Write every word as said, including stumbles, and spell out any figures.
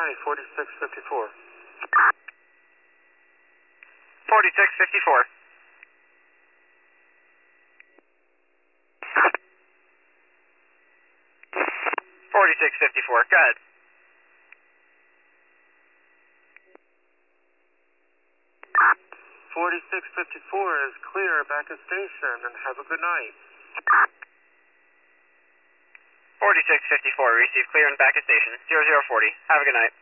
County, forty-six fifty-four. forty-six fifty-four. forty-six fifty-four, go ahead. forty-six fifty-four is clear back at station, and have a good night. forty-six fifty-four, receive clear and back at station, zero zero forty. Have a good night.